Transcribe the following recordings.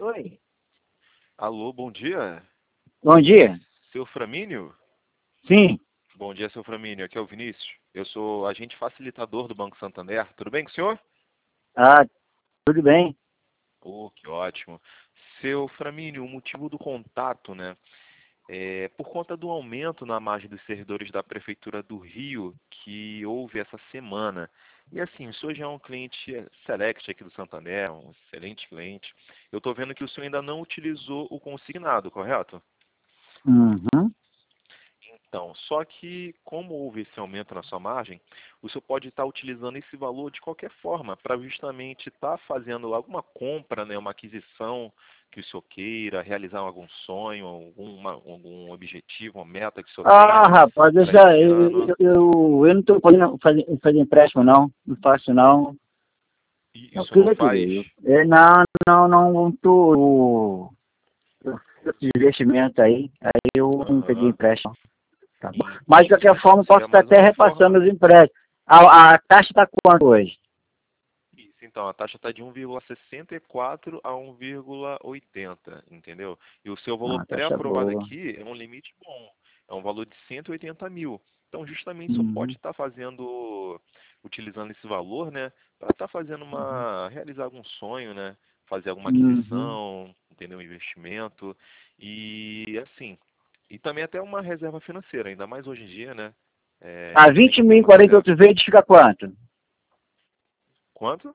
Oi. Alô, bom dia. Bom dia. Seu Framínio? Sim. Bom dia, seu Framínio. Aqui é o Vinícius. Eu sou agente facilitador do Banco Santander. Tudo bem com o senhor? Ah, tudo bem. Oh, que ótimo. Seu Framínio, o motivo do contato, né? É por conta do aumento na margem dos servidores da Prefeitura do Rio que houve essa semana. E assim, o senhor já é um cliente select aqui do Santander, um excelente cliente. Eu estou vendo que o senhor ainda não utilizou o consignado, correto? Uhum. Então, só que como houve esse aumento na sua margem, o senhor pode estar utilizando esse valor de qualquer forma para justamente estar fazendo alguma compra, né, uma aquisição que o senhor queira, realizar algum sonho, algum objetivo, uma meta que o senhor Ah, tenha rapaz, para esse ano. eu não estou podendo fazer empréstimo, não. Não faço, não. E Eu isso não queria faz? querer. Não estou. Eu fiz esse investimento aí eu não peguei Aham. empréstimo. Tá bom. Mas, de qualquer Então, forma, posso seria estar mais até uma repassando forma. os empréstimos. A taxa está quanto hoje? Isso, então, a taxa está de 1,64 a 1,80, entendeu? E o seu valor Ah, taxa pré-aprovado boa. aqui é um limite bom, é um valor de 180 mil. Então, justamente, você pode Uhum. estar utilizando esse valor, né, para estar realizar algum sonho, né, fazer alguma Uhum. aquisição, entendeu, um investimento, e assim, e também até uma reserva financeira, ainda mais hoje em dia, né, A tem 20 que ter mil em uma reserva. 48 vezes fica quanto? Quanto?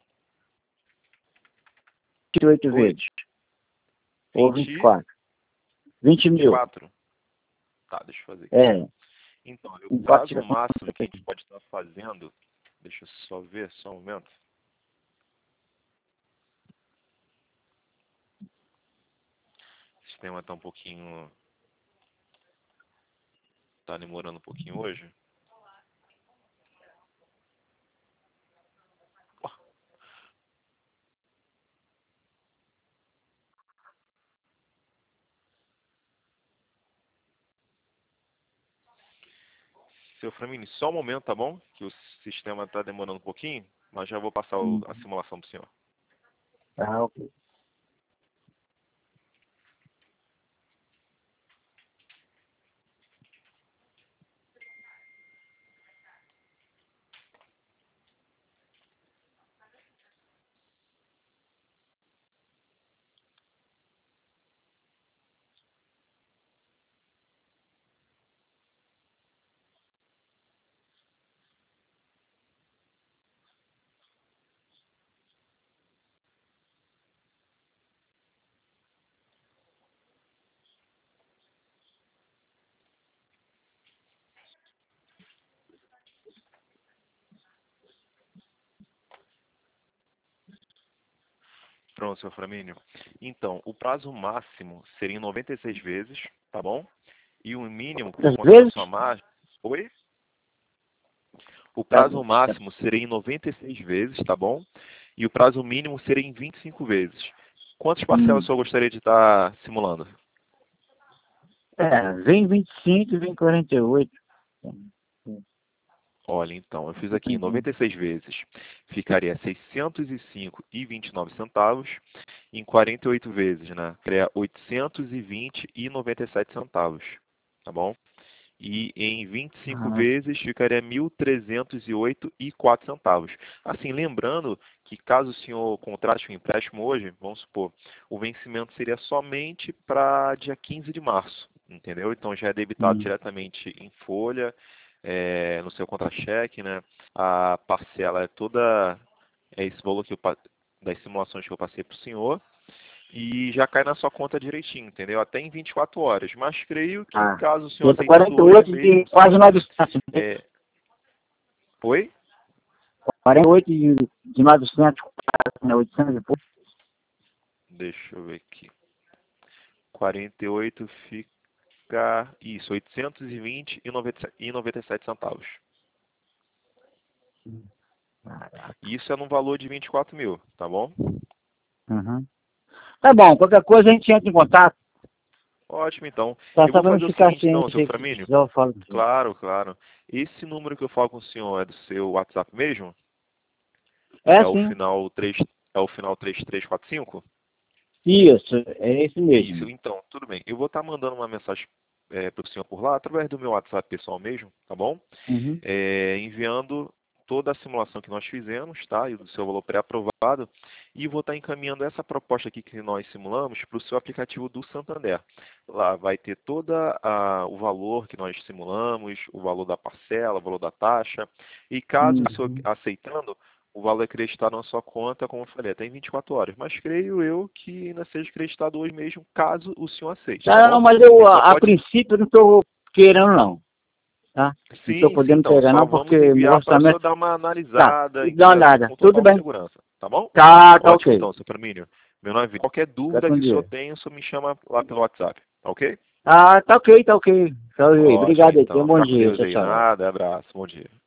28 Oi? vezes. Ou 20 24. 20 mil. 24. Tá, deixa eu fazer aqui. É. Então, olha, o 24 prazo fica quanto? máximo que a gente pode estar fazendo, deixa eu só ver, só um momento. O sistema está um pouquinho, tá demorando um pouquinho hoje. Ó, seu Framini, só um momento, tá bom? Que o sistema está demorando um pouquinho, mas já vou passar a simulação para o senhor. Ah, ok. Pronto, seu Framínio. Então, o prazo máximo seria em 96 vezes, tá bom? E o mínimo, por Às conta da vezes, sua margem... Oi? O tá prazo bom. máximo seria em 96 vezes, tá bom? E o prazo mínimo seria em 25 vezes. Quantas parcelas o Hum. senhor gostaria de estar simulando? É, vem 25 e vem 48. Olha, então, eu fiz aqui em 96 vezes. Ficaria 605,29 centavos. Em 48 vezes, né? Ficaria 820,97 centavos. Tá bom? E em 25 Ah, vezes ficaria 1.308,04 centavos. Assim, lembrando que caso o senhor contrate um empréstimo hoje, vamos supor, o vencimento seria somente para dia 15 de março, entendeu? Então já é debitado hum. diretamente em folha, no seu contra-cheque, né? A parcela é toda, é esse valor das simulações que eu passei para o senhor, e já cai na sua conta direitinho, entendeu? Até em 24 horas. Mas creio que Ah, caso o senhor fica aceitando hoje 48 de mesmo, quase sim. 900. É... Oi? 48 de 900, né? 800 e pouco. Deixa eu ver aqui. 48 fica... Isso, 820,97 centavos. Caraca. E isso é no valor de 24 mil, tá bom? Uhum. Tá bom, qualquer coisa a gente entra em contato. Ótimo, então. Tá Eu só vou pra me fazer o ficar seguinte, ciente então, seu se Framínio. precisar eu falo com você. Claro, claro. Esse número que eu falo com o senhor é do seu WhatsApp mesmo? É É o sim. final 3, é o final 3345? Isso, é esse Isso, mesmo. então, tudo bem. Eu vou estar mandando uma mensagem para o senhor por lá, através do meu WhatsApp pessoal mesmo, tá bom? Uhum. Enviando toda a simulação que nós fizemos, tá? E o seu valor pré-aprovado. E vou estar encaminhando essa proposta aqui que nós simulamos para o seu aplicativo do Santander. Lá vai ter toda o valor que nós simulamos, o valor da parcela, o valor da taxa. E caso o senhor Uhum. aceitando, o valor é creditado na sua conta, como eu falei, até em 24 horas. Mas creio eu que ainda seja creditado hoje mesmo, caso o senhor aceite, tá Não, bom? mas eu, Ele só a pode. princípio, não estou querendo, não. Tá? Não estou Sim, sim, podendo então. pegar, Só não, vamos porque meu enviar para o senhor orçamento. dar uma Tá, analisada, dá uma entendeu? Assim, olhada. com Tudo total bem. segurança, tá bom? Tá Ótimo, ok. então, seu Flamínio. Meu nome é Vitor. Qualquer Fica dúvida com que o senhor Deus. tenha, o senhor me chama lá pelo WhatsApp, tá ok? Ah, tá ok, tá ok. Tá ok. Ótimo, Obrigado aí. Tenha um então. bom Fica com dia. Deus Tchau, aí. tchau. Nada, abraço, bom dia.